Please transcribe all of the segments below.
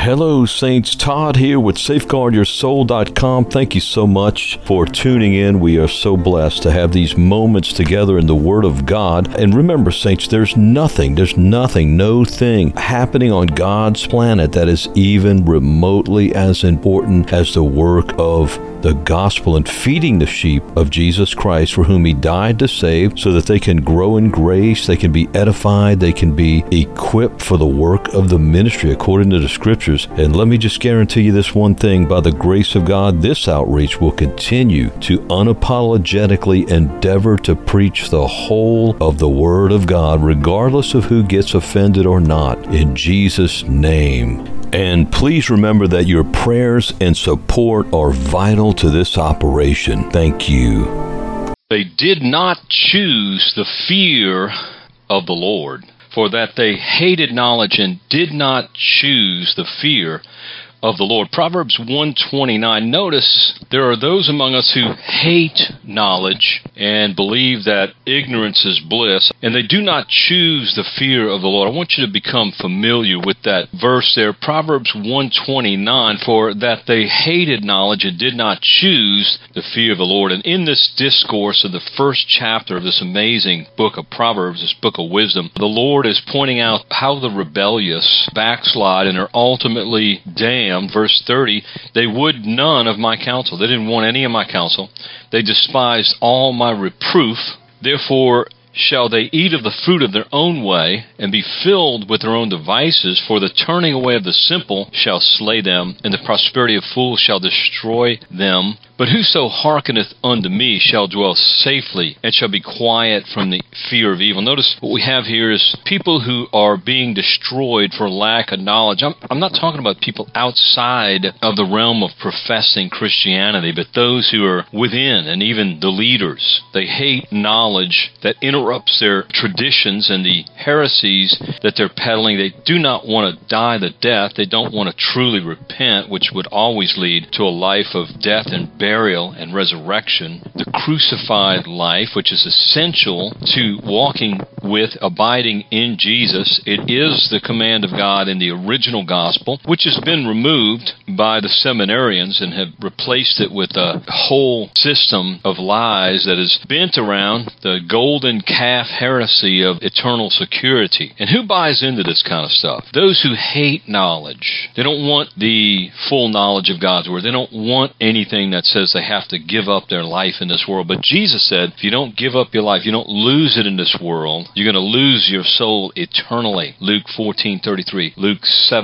Hello, Saints. Todd here with SafeguardYourSoul.com. Thank you so much for tuning in. We are so blessed to have these moments together in the Word of God. And remember, Saints, there's nothing, no thing happening on God's planet that is even remotely as important as the work of the gospel and feeding the sheep of Jesus Christ, for whom He died to save, so that they can grow in grace, they can be edified, they can be equipped for the work of the ministry according to the Scriptures. And let me just guarantee you this one thing: by the grace of God, this outreach will continue to unapologetically endeavor to preach the whole of the Word of God, regardless of who gets offended or not, in Jesus' name. And please remember that your prayers and support are vital to this operation. Thank you. They did not choose the fear of the Lord, for that they hated knowledge and did not choose the fear of the Lord. Proverbs 1:29. Notice there are those among us who hate knowledge and believe that ignorance is bliss, and they do not choose the fear of the Lord. I want you to become familiar with that verse there, Proverbs 1:29, for that they hated knowledge and did not choose the fear of the Lord. And in this discourse of the first chapter of this amazing book of Proverbs, this book of wisdom, the Lord is pointing out how the rebellious backslide and are ultimately damned. Verse 30, they would none of my counsel. They didn't want any of my counsel. They despised all my reproof. Therefore shall they eat of the fruit of their own way, and be filled with their own devices, for the turning away of the simple shall slay them, and the prosperity of fools shall destroy them. But whoso hearkeneth unto me shall dwell safely, and shall be quiet from the fear of evil. Notice what we have here is people who are being destroyed for lack of knowledge. I'm not talking about people outside of the realm of professing Christianity, but those who are within, and even the leaders. They hate knowledge that interrupts their traditions and the heresies that they're peddling. They do not want to die the death. They don't want to truly repent, which would always lead to a life of death and burial and resurrection, the crucified life, which is essential to walking with, abiding in Jesus. It is the command of God in the original gospel, which has been removed by the seminarians and have replaced it with a whole system of lies that is bent around the golden calf heresy of eternal security. And who buys into this kind of stuff? Those who hate knowledge. They don't want the full knowledge of God's Word. They don't want anything that says they have to give up their life in this world. But Jesus said, if you don't give up your life, you don't lose it in this world, you're going to lose your soul eternally. Luke 14:33, Luke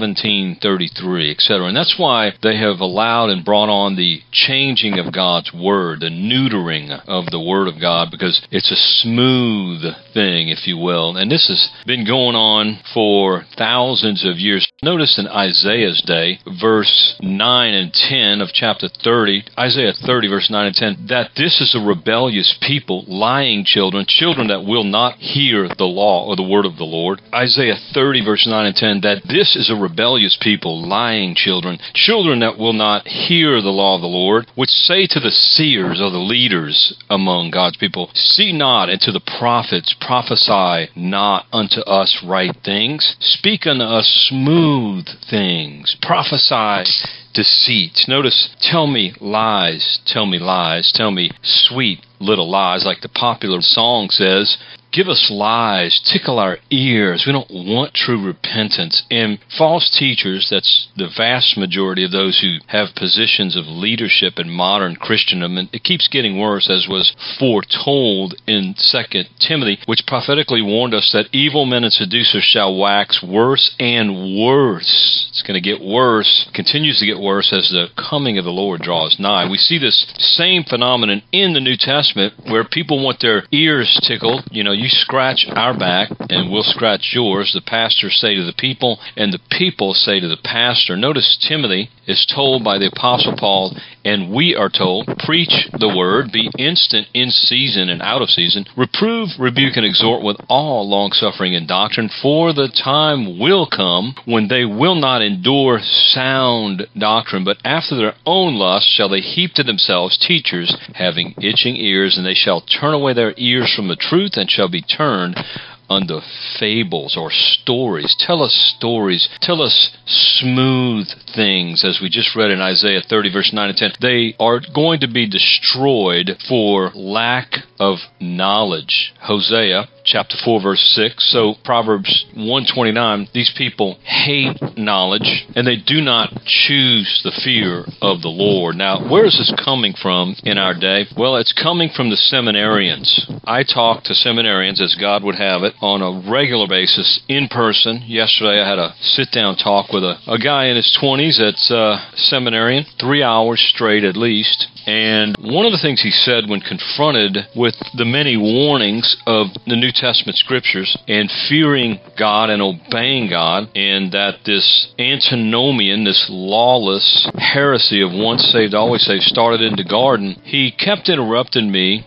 17:33, etc. And that's why they have allowed and brought on the changing of God's Word, the neutering of the Word of God, because it's a smooth thing, if you will. And this has been going on for thousands of years. Notice in Isaiah's day, verse 9 and 10 of chapter 30, Isaiah 30, verse 9 and 10, that this is a rebellious people, lying children, children that will not hear the law or the word of the Lord. Isaiah 30, verse 9 and 10, that this is a rebellious people, lying children, children that will not hear the law of the Lord, which say to the seers or the leaders among God's people, see not, and to the prophets, prophesy not unto us right things, speak unto us smooth things, prophesy deceit. Notice, tell me lies, tell me lies, tell me sweet little lies, like the popular song says. Give us lies, tickle our ears. We don't want true repentance. And false teachers, that's the vast majority of those who have positions of leadership in modern Christendom, and it keeps getting worse, as was foretold in 2 Timothy, which prophetically warned us that evil men and seducers shall wax worse and worse. It's going to get worse, continues to get worse as the coming of the Lord draws nigh. We see this same phenomenon in the New Testament, where people want their ears tickled. You scratch our back and we'll scratch yours, the pastors say to the people, and the people say to the pastor. Notice Timothy is told by the Apostle Paul, and we are told, preach the word, be instant in season and out of season, reprove, rebuke, and exhort with all longsuffering and doctrine, for the time will come when they will not endure sound doctrine, but after their own lust shall they heap to themselves teachers having itching ears, and they shall turn away their ears from the truth, and shall be turned unto fables or stories. Tell us stories. Tell us smooth things, as we just read in Isaiah 30, verse 9 and 10. They are going to be destroyed for lack of knowledge. Hosea chapter 4, verse 6. So Proverbs 129, these people hate knowledge, and they do not choose the fear of the Lord. Now, where is this coming from in our day? Well, it's coming from the seminarians. I talk to seminarians, as God would have it, on a regular basis, in person. Yesterday, I had a sit-down talk with a guy in his 20s that's a seminarian, 3 hours straight at least. And one of the things he said when confronted with the many warnings of the New Testament Scriptures and fearing God and obeying God, and that this antinomian, this lawless heresy of once saved, always saved, started in the garden, he kept interrupting me.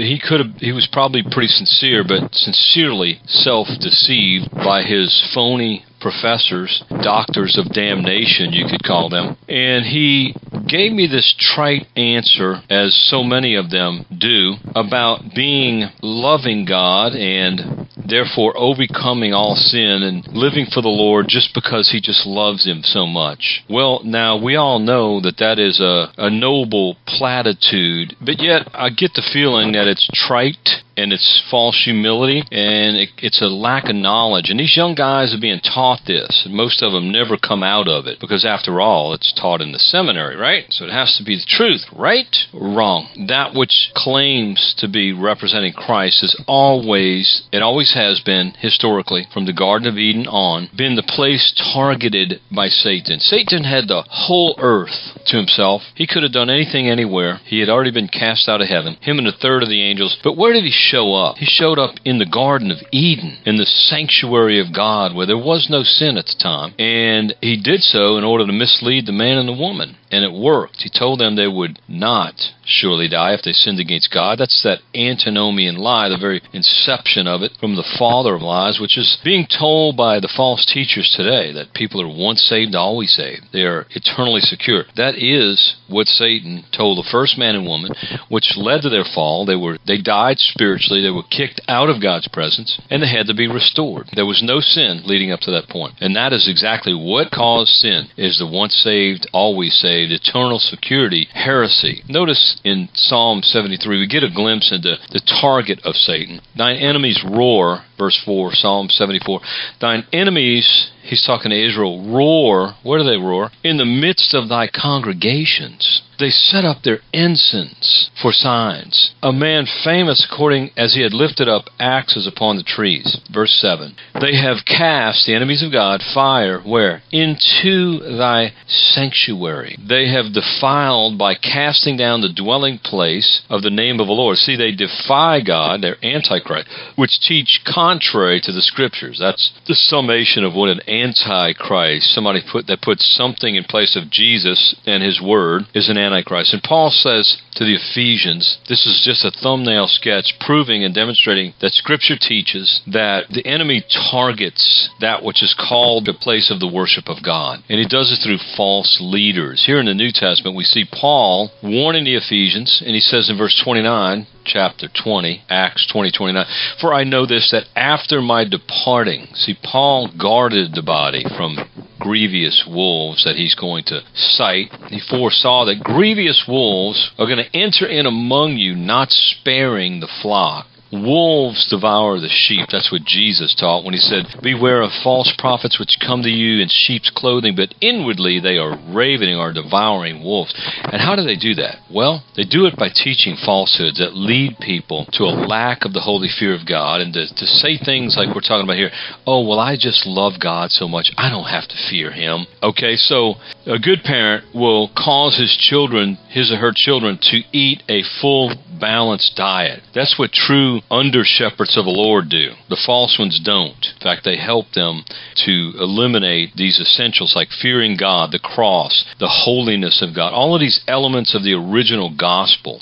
He was probably pretty sincere, but sincerely self-deceived by his phony professors, doctors of damnation, you could call them. And he gave me this trite answer, as so many of them do, about being loving God and therefore overcoming all sin and living for the Lord just because he just loves him so much. Well, now, we all know that that is a noble platitude, but yet I get the feeling that it's trite and it's false humility, and it's a lack of knowledge. And these young guys are being taught this, and most of them never come out of it, because after all, it's taught in the seminary, right? So it has to be the truth, right or wrong? That which claims to be representing Christ is always, it always has been, historically, from the Garden of Eden on, been the place targeted by Satan. Satan had the whole earth to himself. He could have done anything, anywhere. He had already been cast out of heaven, him and a third of the angels. But where did he show up? He showed up in the Garden of Eden, in the sanctuary of God, where there was no sin at the time. And he did so in order to mislead the man and the woman. And it worked. He told them they would not surely die if they sinned against God. That's that antinomian lie, the very inception of it, from the father of lies, which is being told by the false teachers today, that people are once saved, always saved. They are eternally secure. That is what Satan told the first man and woman, which led to their fall. They died spiritually. They were kicked out of God's presence, and they had to be restored. There was no sin leading up to that point. And that is exactly what caused sin, is the once saved, always saved, eternal security, heresy. Notice in Psalm 73, we get a glimpse into the target of Satan. Thine enemies roar, verse 4, Psalm 74. Thine enemies, he's talking to Israel, roar. Where do they roar? In the midst of thy congregations. They set up their ensigns for signs. A man famous according as he had lifted up axes upon the trees. Verse 7. They have cast, the enemies of God, fire, where? Into thy sanctuary. They have defiled by casting down the dwelling place of the name of the Lord. See, they defy God, they're antichrist, which teach contrary to the Scriptures. That's the summation of what an antichrist, somebody that puts something in place of Jesus and his word, is an antichrist. And Paul says to the Ephesians, this is just a thumbnail sketch proving and demonstrating that Scripture teaches that the enemy targets that which is called the place of the worship of God. And he does it through false leaders. Here in the New Testament, we see Paul warning the Ephesians, and he says in verse 29, chapter 20, Acts 20:29, for I know this, that after my departing, see, Paul guarded the body from grievous wolves that he's going to cite. He foresaw that grievous wolves are going to enter in among you, not sparing the flock. Wolves devour the sheep. That's what Jesus taught when he said, beware of false prophets which come to you in sheep's clothing, but inwardly they are ravening or devouring wolves. And how do they do that? Well, they do it by teaching falsehoods that lead people to a lack of the holy fear of God, and to say things like we're talking about here, oh, well, I just love God so much, I don't have to fear him. Okay, so a good parent will cause his children, his or her children, to eat a full, balanced diet. That's what true under-shepherds of the Lord do. The false ones don't. In fact, they help them to eliminate these essentials like fearing God, the cross, the holiness of God, all of these elements of the original gospel.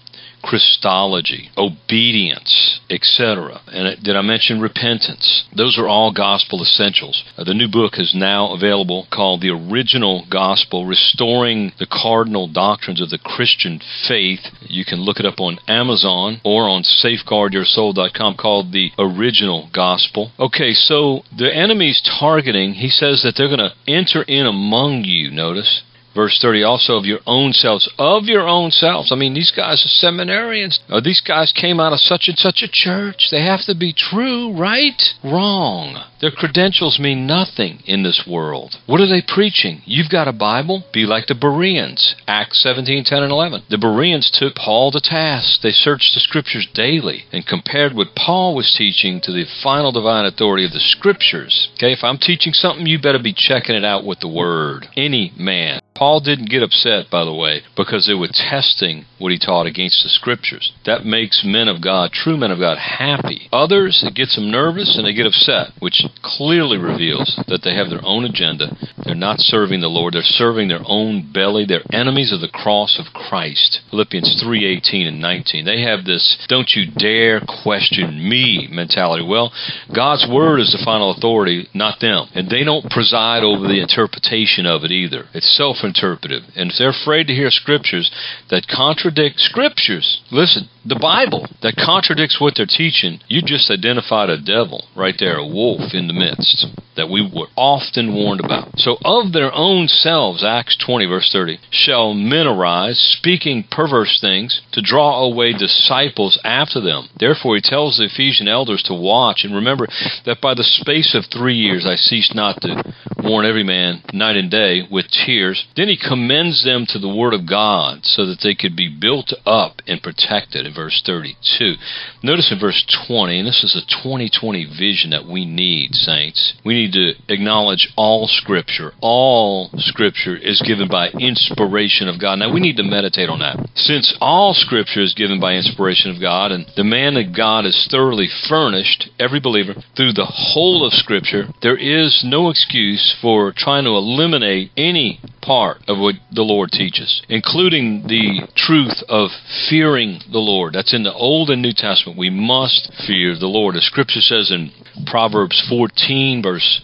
Christology, obedience, etc. And did I mention repentance? Those are all gospel essentials. The new book is now available called The Original Gospel, Restoring the Cardinal Doctrines of the Christian Faith. You can look it up on Amazon or on safeguardyoursoul.com, called The Original Gospel. Okay, so the enemy's targeting, he says that they're going to enter in among you, notice. Verse 30, also of your own selves. Of your own selves. I mean, these guys are seminarians. These guys came out of such and such a church. They have to be true, right? Wrong. Their credentials mean nothing in this world. What are they preaching? You've got a Bible? Be like the Bereans. Acts 17, 10, and 11. The Bereans took Paul to task. They searched the Scriptures daily and compared what Paul was teaching to the final divine authority of the Scriptures. Okay, if I'm teaching something, you better be checking it out with the Word. Any man. Paul didn't get upset, by the way, because they were testing what he taught against the Scriptures. That makes men of God, true men of God, happy. Others, it gets them nervous and they get upset, which clearly reveals that they have their own agenda. They're not serving the Lord. They're serving their own belly. They're enemies of the cross of Christ. Philippians 3:18 and 19. They have this don't you dare question me mentality. Well, God's Word is the final authority, not them. And they don't preside over the interpretation of it either. It's self-interpretive. And if they're afraid to hear Scriptures that contradict Scriptures, listen, the Bible, that contradicts what they're teaching, you just identified a devil right there, a wolf in the midst, that we were often warned about. So of their own selves, Acts 20, verse 30, shall men arise, speaking perverse things, to draw away disciples after them. Therefore he tells the Ephesian elders to watch, and remember that by the space of 3 years I cease not to warn every man night and day with tears. Then he commends them to the Word of God so that they could be built up and protected in verse 32. Notice in verse 20, and this is a 2020 vision that we need, saints. We need to acknowledge all Scripture. All Scripture is given by inspiration of God. Now we need to meditate on that. Since all Scripture is given by inspiration of God, and the man of God is thoroughly furnished, every believer, through the whole of Scripture, there is no excuse for trying to eliminate any part of what the Lord teaches, including the truth of fearing the Lord. That's in the Old and New Testament. We must fear the Lord. As Scripture says in Proverbs 14, verse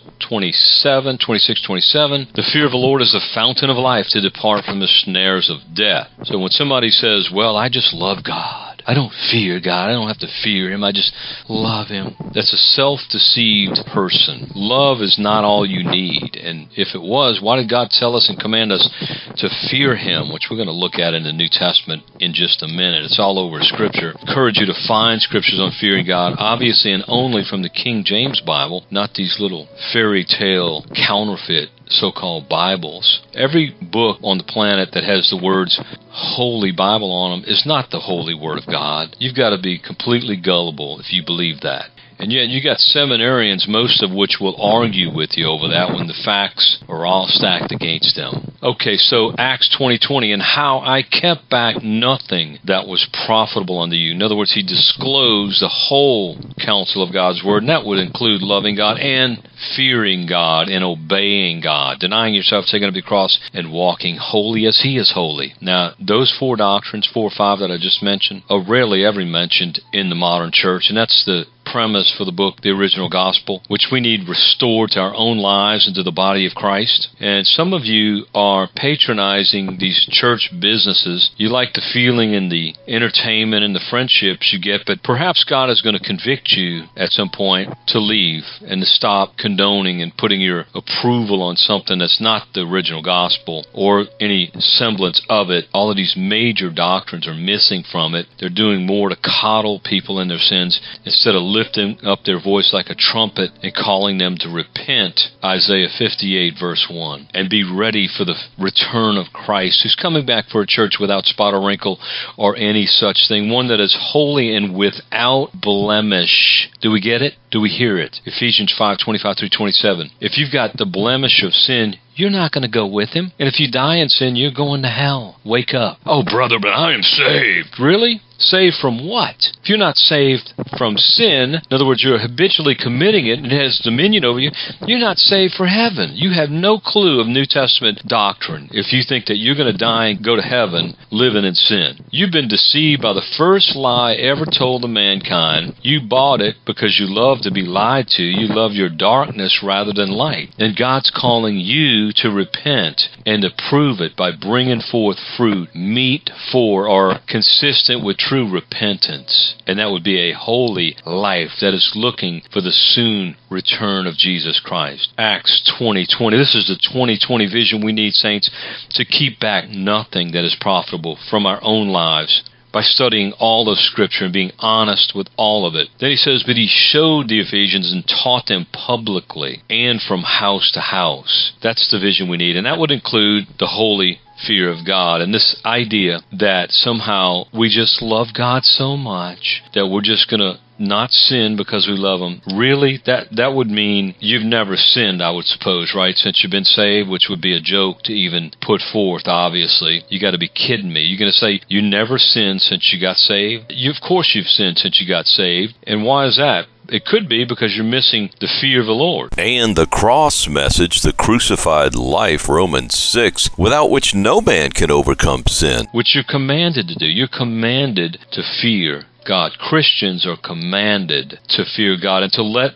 26, 27, the fear of the Lord is the fountain of life, to depart from the snares of death. So when somebody says, well, I just love God, I don't fear God, I don't have to fear Him, I just love Him, that's a self-deceived person. Love is not all you need. And if it was, why did God tell us and command us to fear Him, which we're going to look at in the New Testament in just a minute. It's all over Scripture. I encourage you to find Scriptures on fearing God, obviously and only from the King James Bible, not these little fairy tale counterfeit so-called Bibles. Every book on the planet that has the words Holy Bible on them is not the Holy Word of God. You've got to be completely gullible if you believe that. And yet you got seminarians, most of which will argue with you over that when the facts are all stacked against them. Okay, so Acts 20:20, and how I kept back nothing that was profitable unto you. In other words, he disclosed the whole counsel of God's Word, and that would include loving God and fearing God and obeying God, denying yourself, taking up your cross, and walking holy as He is holy. Now, those four doctrines, 4 or 5 that I just mentioned, are rarely ever mentioned in the modern church, and that's the premise for the book, The Original Gospel, which we need restored to our own lives and to the body of Christ. And some of you are patronizing these church businesses. You like the feeling and the entertainment and the friendships you get, but perhaps God is going to convict you at some point to leave and to stop condoning and putting your approval on something that's not the original gospel or any semblance of it. All of these major doctrines are missing from it. They're doing more to coddle people in their sins instead of lifting up their voice like a trumpet and calling them to repent, Isaiah 58 verse 1, and be ready for the return of Christ, who's coming back for a church without spot or wrinkle or any such thing, one that is holy and without blemish. Do we get it? do we hear it? Ephesians 5:25 through 27. If you've got the blemish of sin, you're not going to go with him. And if you die in sin, you're going to hell. Wake up. Oh, brother, but I am saved. Really? Saved from what? If you're not saved from sin, in other words, you're habitually committing it and it has dominion over you, you're not saved for heaven. You have no clue of New Testament doctrine if you think that you're going to die and go to heaven living in sin. You've been deceived by the first lie ever told to mankind. You bought it because you love to be lied to. You love your darkness rather than light. And God's calling you to repent and to prove it by bringing forth fruit, meet for or consistent with true repentance. And that would be a holy life that is looking for the soon return of Jesus Christ. Acts 20:20. This is the 2020 vision we need, saints, to keep back nothing that is profitable from our own lives by studying all of Scripture and being honest with all of it. Then he says, but he showed the Ephesians and taught them publicly and from house to house. That's the vision we need. And that would include the holy fear of God, and this idea that somehow we just love God so much that we're just going to not sin because we love him. Really, that would mean you've never sinned, I would suppose, right? Since you've been saved, which would be a joke to even put forth, obviously. You got to be kidding me. You're going to say you never sinned since you got saved? Of course you've sinned since you got saved. And why is that? It could be because you're missing the fear of the Lord. And the cross message, the crucified life, Romans 6, without which no man can overcome sin. Which you're commanded to do. You're commanded to fear God. Christians are commanded to fear God and to let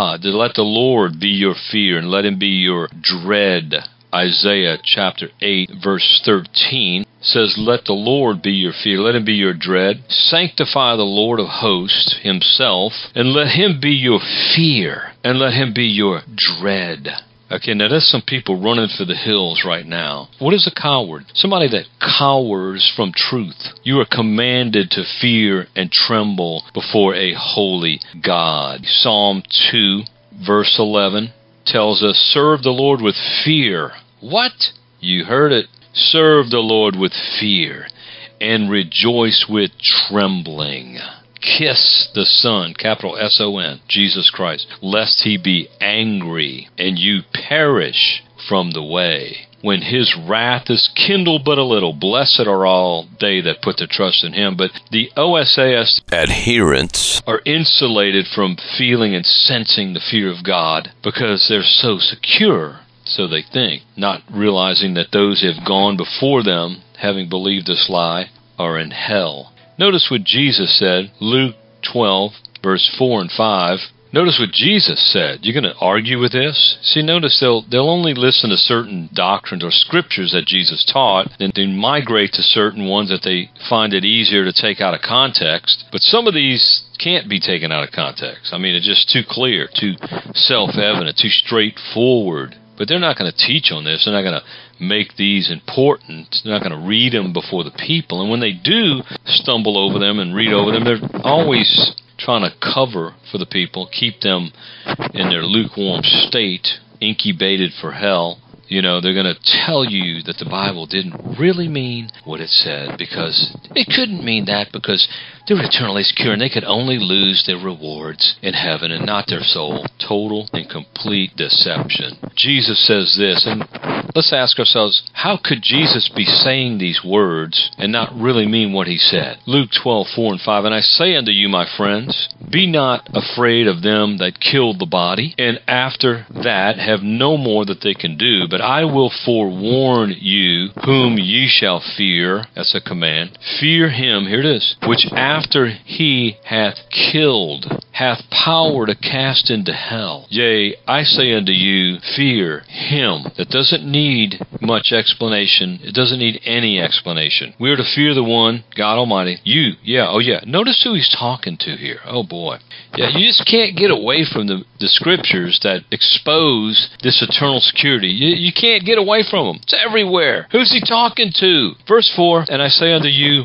the Lord be your fear and let him be your dread. Isaiah chapter 8 verse 13 says, let the Lord be your fear, let him be your dread. Sanctify the Lord of hosts himself, and let him be your fear, and let him be your dread. Okay, now there's some people running for the hills right now. What is a coward? Somebody that cowers from truth. You are commanded to fear and tremble before a holy God. Psalm 2 verse 11 tells us, serve the Lord with fear. What? You heard it. Serve the Lord with fear and rejoice with trembling. Kiss the Son, capital S-O-N, Jesus Christ, lest he be angry and you perish from the way. When his wrath is kindled but a little, blessed are all they that put their trust in him. But the OSAS adherents are insulated from feeling and sensing the fear of God because they're so secure, so they think, not realizing that those who have gone before them, having believed this lie, are in hell. Notice what Jesus said, Luke 12, verse 4 and 5. Notice what Jesus said. You're going to argue with this? See, notice they'll only listen to certain doctrines or scriptures that Jesus taught, and they migrate to certain ones that they find it easier to take out of context. But some of these can't be taken out of context. I mean, it's just too clear, too self-evident, too straightforward. But they're not going to teach on this. They're not going to make these important. They're not going to read them before the people. And when they do stumble over them and read over them, they're always trying to cover for the people, keep them in their lukewarm state, incubated for hell. You know, they're going to tell you that the Bible didn't really mean what it said because it couldn't mean that because they're eternally secure and they could only lose their rewards in heaven and not their soul. Total and complete deception. Jesus says this, and let's ask ourselves, how could Jesus be saying these words and not really mean what he said? Luke 12, 4 and 5, and I say unto you, my friends, be not afraid of them that kill the body, and after that have no more that they can do, but I will forewarn you whom ye shall fear. That's a command. Fear him, here it is, which after he hath killed, hath power to cast into hell. Yea, I say unto you, fear him. That doesn't need much explanation. It doesn't need any explanation. We are to fear the one, God Almighty. You, Notice who he's talking to here. Oh boy. Yeah, you just can't get away from the scriptures that expose this eternal security. You can't get away from them. It's everywhere. Who's he talking to? Verse 4, and I say unto you,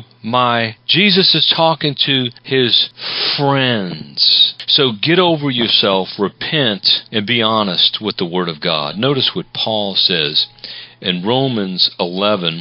Jesus is talking to his friends. So get over yourself, repent, and be honest with the Word of God. Notice what Paul says in Romans 11,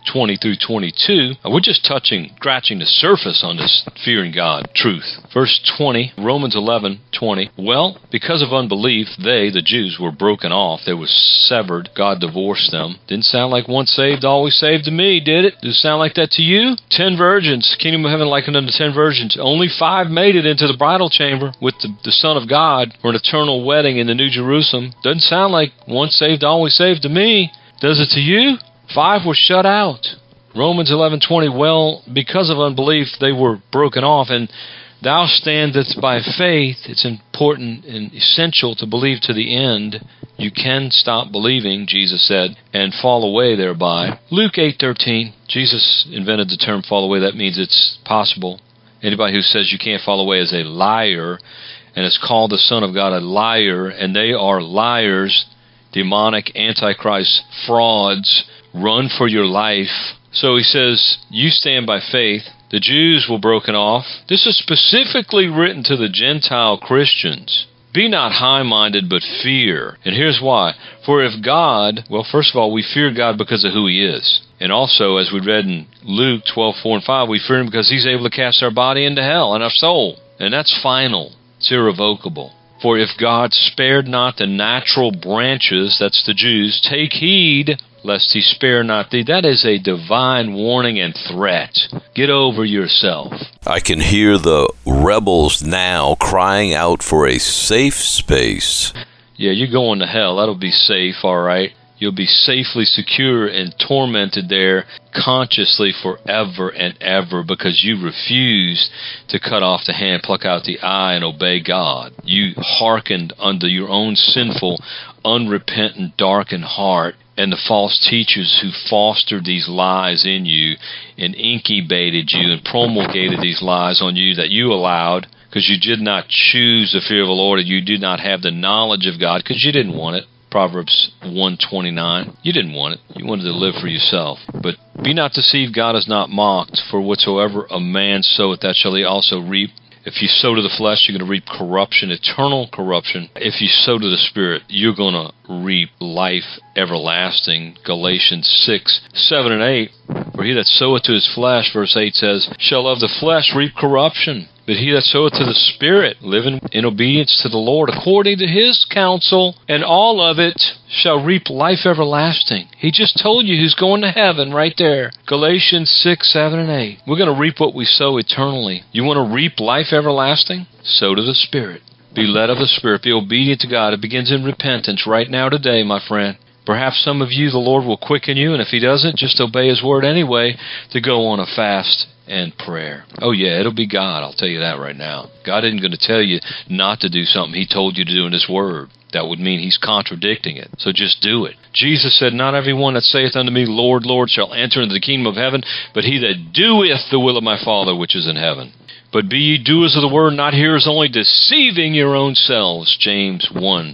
20 through 22, we're just scratching the surface on this fearing God truth. Verse 20, Romans 11:20. Well, because of unbelief, they, the Jews, were broken off. They were severed. God divorced them. Didn't sound like once saved, always saved to me, did it? Did it sound like that to you? 10 virgins, kingdom of heaven likened unto 10 virgins. Only 5 made it into the bridal chamber with the Son of God for an eternal wedding in the New Jerusalem. Doesn't sound like once saved, always saved to me. Does it to you? 5 were shut out. Romans 11:20, well, because of unbelief, they were broken off, and thou standest by faith. It's important and essential to believe to the end. You can stop believing, Jesus said, and fall away thereby. Luke 8:13, Jesus invented the term fall away. That means it's possible. Anybody who says you can't fall away is a liar, and it's called the Son of God a liar, and they are liars, demonic, antichrist, frauds. Run for your life. So he says, you stand by faith. The Jews were broken off. This is specifically written to the Gentile Christians. Be not high-minded, but fear. And here's why. For if God, well, first of all, we fear God because of who He is. And also, as we read in Luke 12:4 and 5, we fear Him because He's able to cast our body into hell and our soul. And that's final. It's irrevocable. For if God spared not the natural branches, that's the Jews, take heed lest He spare not thee. That is a divine warning and threat. Get over yourself. I can hear the rebels now crying out for a safe space. Yeah, you're going to hell. That'll be safe, all right? You'll be safely secure and tormented there consciously forever and ever because you refused to cut off the hand, pluck out the eye, and obey God. You hearkened unto your own sinful, unrepentant, darkened heart and the false teachers who fostered these lies in you and incubated you and promulgated these lies on you that you allowed because you did not choose the fear of the Lord and you did not have the knowledge of God because you didn't want it. Proverbs 1:29. You didn't want it. You wanted to live for yourself. But be not deceived, God is not mocked. For whatsoever a man soweth, that shall he also reap. If you sow to the flesh, you're going to reap corruption, eternal corruption. If you sow to the Spirit, you're going to reap life everlasting. Galatians 6:7 and 8. For he that soweth to his flesh, verse 8 says, shall of the flesh reap corruption. But he that soweth to the Spirit, living in obedience to the Lord, according to His counsel, and all of it shall reap life everlasting. He just told you who's going to heaven right there. Galatians 6:7 and 8. We're going to reap what we sow eternally. You want to reap life everlasting? Sow to the Spirit. Be led of the Spirit. Be obedient to God. It begins in repentance right now today, my friend. Perhaps some of you, the Lord will quicken you, and if He doesn't, just obey His word anyway to go on a fast and prayer. Oh yeah, it'll be God, I'll tell you that right now. God isn't going to tell you not to do something He told you to do in His word. That would mean He's contradicting it. So just do it. Jesus said, not every one that saith unto me, Lord, Lord, shall enter into the kingdom of heaven, but he that doeth the will of my Father which is in heaven. But be ye doers of the word, not hearers only, deceiving your own selves. James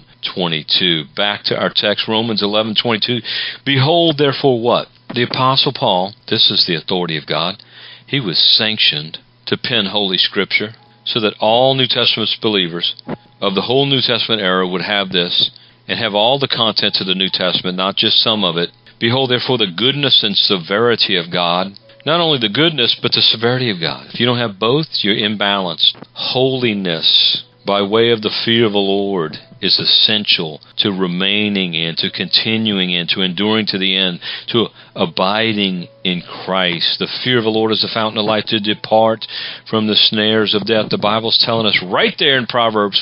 1:22. Back to our text, Romans 11:22. Behold, therefore, what? The Apostle Paul, this is the authority of God, he was sanctioned to pen Holy Scripture so that all New Testament believers of the whole New Testament era would have this and have all the contents of the New Testament, not just some of it. Behold, therefore, the goodness and severity of God. Not only the goodness, but the severity of God. If you don't have both, you're imbalanced. Holiness by way of the fear of the Lord is essential to remaining in, to continuing in, to enduring to the end, to abiding in Christ. The fear of the Lord is the fountain of life, to depart from the snares of death. The Bible's telling us right there in Proverbs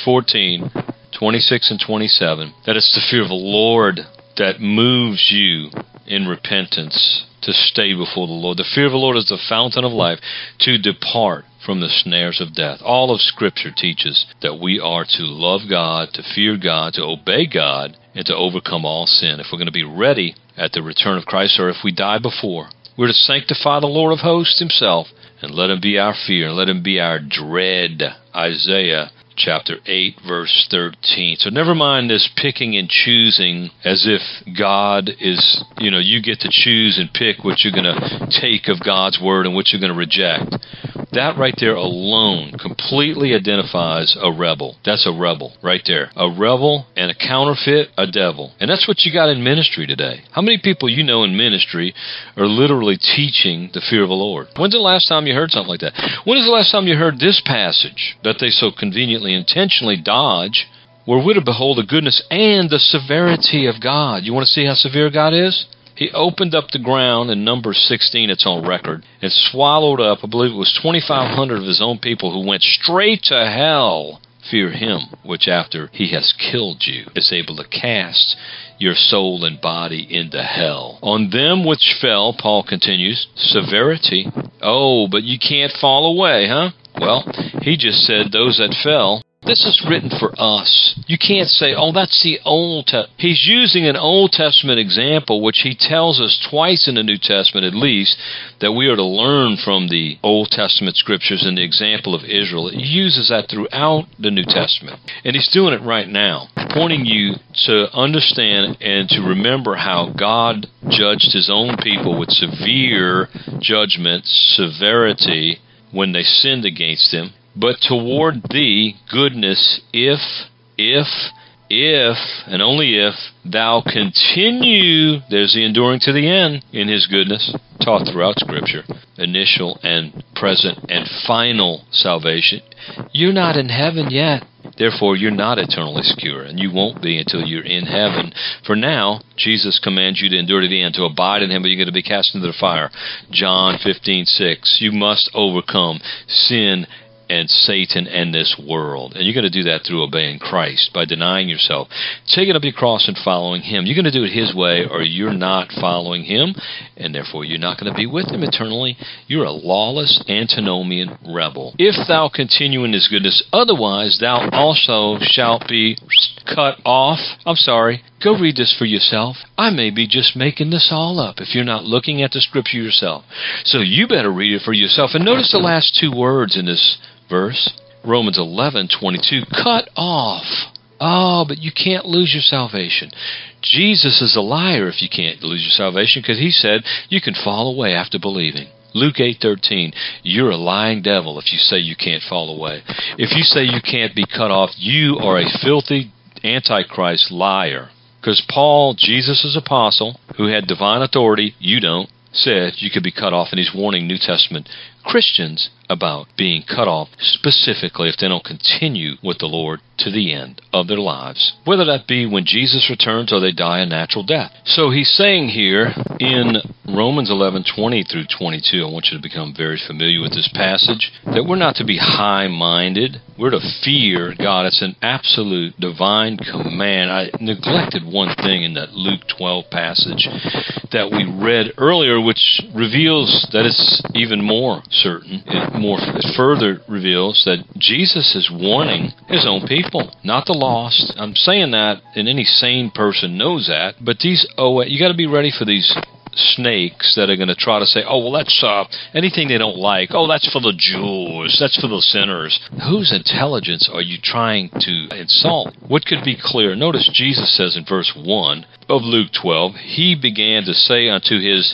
14:26 and 27 that it's the fear of the Lord that moves you in repentance to stay before the Lord. The fear of the Lord is the fountain of life, to depart from the snares of death. All of Scripture teaches that we are to love God, to fear God, to obey God, and to overcome all sin. If we're going to be ready at the return of Christ, or if we die before, we're to sanctify the Lord of hosts Himself, and let Him be our fear, and let Him be our dread. Isaiah chapter 8, verse 13. So never mind this picking and choosing as if God is, you get to choose and pick what you're going to take of God's word and what you're going to reject. That right there alone completely identifies a rebel. That's a rebel right there. A rebel and a counterfeit, a devil. And that's what you got in ministry today. How many people you know in ministry are literally teaching the fear of the Lord? When's the last time you heard something like that? When is the last time you heard this passage that they so conveniently, intentionally dodge, where we're to behold the goodness and the severity of God? You want to see how severe God is? He opened up the ground in Numbers 16, it's on record, and swallowed up, I believe it was 2,500 of his own people who went straight to hell. Fear him, which after he has killed you is able to cast your soul and body into hell. On them which fell, Paul continues, severity. Oh, but you can't fall away, huh? Well, he just said those that fell. This is written for us. You can't say, oh, that's the Old Testament. He's using an Old Testament example, which he tells us twice in the New Testament at least, that we are to learn from the Old Testament scriptures and the example of Israel. He uses that throughout the New Testament. And he's doing it right now, pointing you to understand and to remember how God judged his own people with severe judgment, severity, when they sinned against him. But toward thee goodness, if, and only if, thou continue, there's the enduring to the end in his goodness, taught throughout Scripture, initial and present and final salvation. You're not in heaven yet. Therefore, you're not eternally secure, and you won't be until you're in heaven. For now, Jesus commands you to endure to the end, to abide in him, but you're going to be cast into the fire. John 15:6. You must overcome sin and Satan and this world. And you're going to do that through obeying Christ, by denying yourself, taking up your cross and following him. You're going to do it his way, or you're not following him, and therefore you're not going to be with him eternally. You're a lawless, antinomian rebel. If thou continue in his goodness, otherwise thou also shalt be cut off. I'm sorry. Go read this for yourself. I may be just making this all up if you're not looking at the scripture yourself. So you better read it for yourself. And notice the last two words in this verse, Romans 11:22, cut off. Oh, but you can't lose your salvation. Jesus is a liar if you can't lose your salvation, because he said you can fall away after believing. Luke 8:13, you're a lying devil if you say you can't fall away. If you say you can't be cut off, you are a filthy Antichrist liar. Because Paul, Jesus' apostle, who had divine authority, you don't, said you could be cut off, and he's warning New Testament Christians about being cut off, specifically if they don't continue with the Lord to the end of their lives, whether that be when Jesus returns or they die a natural death. So he's saying here in Romans 11:20 through 22, I want you to become very familiar with this passage, that we're not to be high-minded. We're to fear God. It's an absolute divine command. I neglected one thing in that Luke 12 passage that we read earlier, which reveals that it's even more certain. It further reveals that Jesus is warning his own people, not the lost. I'm saying that, and any sane person knows that, but you got to be ready for these snakes that are going to try to say, oh, well, that's anything they don't like. Oh, that's for the Jews. That's for the sinners. Whose intelligence are you trying to insult? What could be clear? Notice Jesus says in verse 1 of Luke 12, he began to say unto his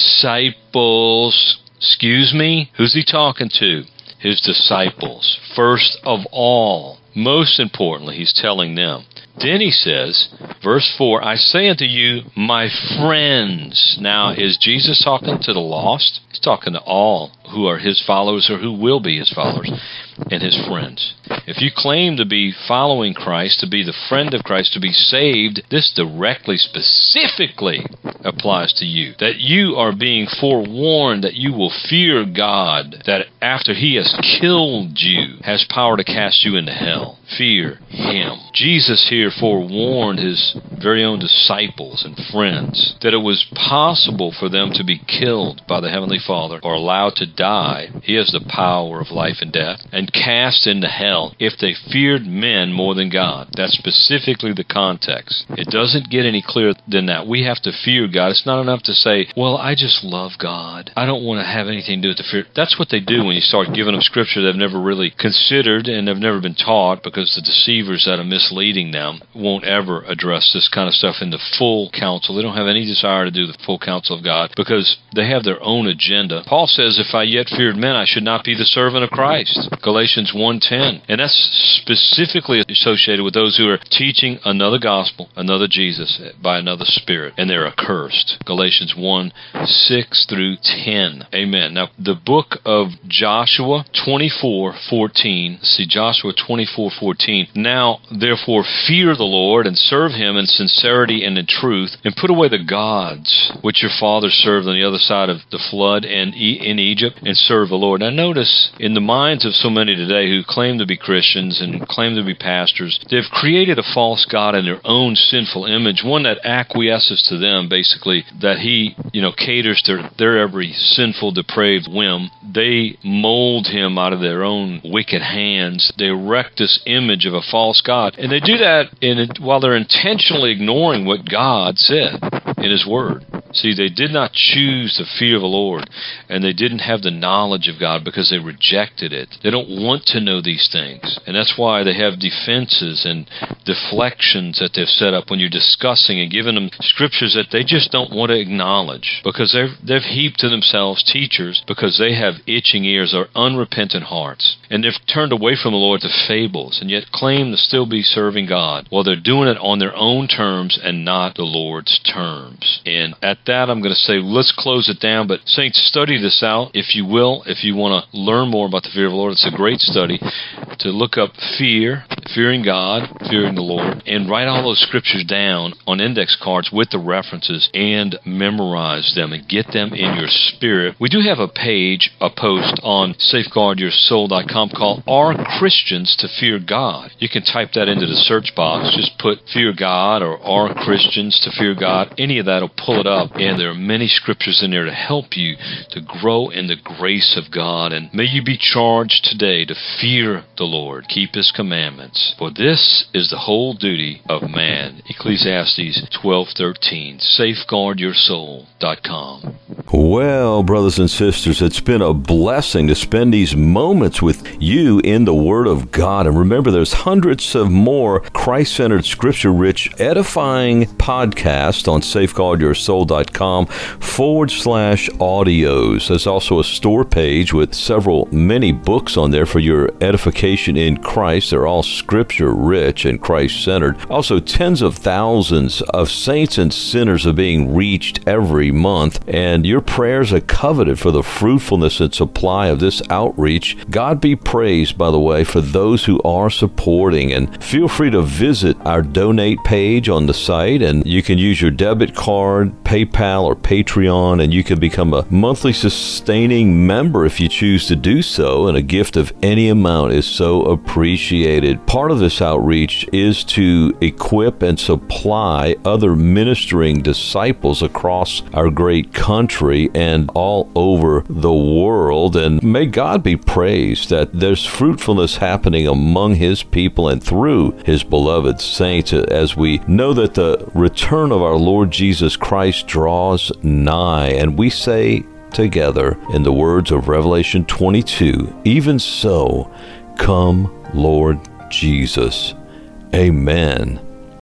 disciples, excuse me, who's he talking to? His disciples. First of all, most importantly, he's telling them. Then he says, verse 4, I say unto you, my friends. Now, is Jesus talking to the lost? He's talking to all who are his followers or who will be his followers and his friends. If you claim to be following Christ, to be the friend of Christ, to be saved, this directly, specifically applies to you. That you are being forewarned that you will fear God, that after he has killed you, has power to cast you into hell. Fear him. Jesus here forewarned his very own disciples and friends that it was possible for them to be killed by the Heavenly Father or allowed to die. He has the power of life and death, and cast into hell if they feared men more than God. That's specifically the context. It doesn't get any clearer than that. We have to fear God. It's not enough to say, well, I just love God. I don't want to have anything to do with the fear. That's what they do when you start giving them scripture they've never really considered and have never been taught, because because the deceivers that are misleading them won't ever address this kind of stuff in the full counsel. They don't have any desire to do the full counsel of God because they have their own agenda. Paul says, if I yet feared men, I should not be the servant of Christ. Galatians 1:10. And that's specifically associated with those who are teaching another gospel, another Jesus, by another spirit, and they're accursed. Galatians 1:6 through 10. Amen. Now, the book of Joshua 24:14. See, Joshua 24:14. Now, therefore, fear the Lord and serve him in sincerity and in truth, and put away the gods which your fathers served on the other side of the flood and in Egypt, and serve the Lord. Now, notice, in the minds of so many today who claim to be Christians and claim to be pastors, they've created a false god in their own sinful image, one that acquiesces to them, basically, that he, caters to their every sinful, depraved whim. They mold him out of their own wicked hands. They erect this image of a false god, and they do that while they're intentionally ignoring what God said in His Word. See, they did not choose the fear of the Lord, and they didn't have the knowledge of God because they rejected it. They don't want to know these things, and that's why they have defenses and deflections that they've set up when you're discussing and giving them scriptures that they just don't want to acknowledge, because they've heaped to themselves teachers because they have itching ears or unrepentant hearts, and they've turned away from the Lord to fables, and yet claim to still be serving God while they're doing it on their own terms and not the Lord's terms. And at that, I'm going to say, let's close it down. But saints, study this out, if you will. If you want to learn more about the fear of the Lord, it's a great study to look up fearing God, fearing the Lord, and write all those scriptures down on index cards with the references and memorize them and get them in your spirit. We do have a post on safeguardyoursoul.com called Are Christians to Fear God? You can type that into the search box. Just put Fear God or Are Christians to Fear God. Any of that will pull it up. And there are many scriptures in there to help you to grow in the grace of God. And may you be charged today to fear the Lord, keep His commandments. For this is the whole duty of man. Ecclesiastes 12:13. Safeguardyoursoul.com. Well, brothers and sisters, it's been a blessing to spend these moments with you in the Word of God. And remember, there's hundreds of more Christ-centered, scripture-rich, edifying podcasts on safeguardyoursoul.com/audios. There's also a store page with many books on there for your edification in Christ. They're all scripture-rich and Christ-centered. Also, tens of thousands of saints and sinners are being reached every month, and your prayers are coveted for the fruitfulness and supply of this outreach. God be praised, by the way, for those who are supporting. And feel free to visit our donate page on the site, and you can use your debit card, PayPal, or Patreon, and you can become a monthly sustaining member if you choose to do so, and a gift of any amount is so appreciated. Part of this outreach is to equip and supply other ministering disciples across our great country and all over the world. And may God be praised that there's fruitfulness happening among His people and through His beloved saints, as we know that the return of our Lord Jesus Christ draws nigh. And we say together, in the words of Revelation 22, even so, come, Lord Jesus. Amen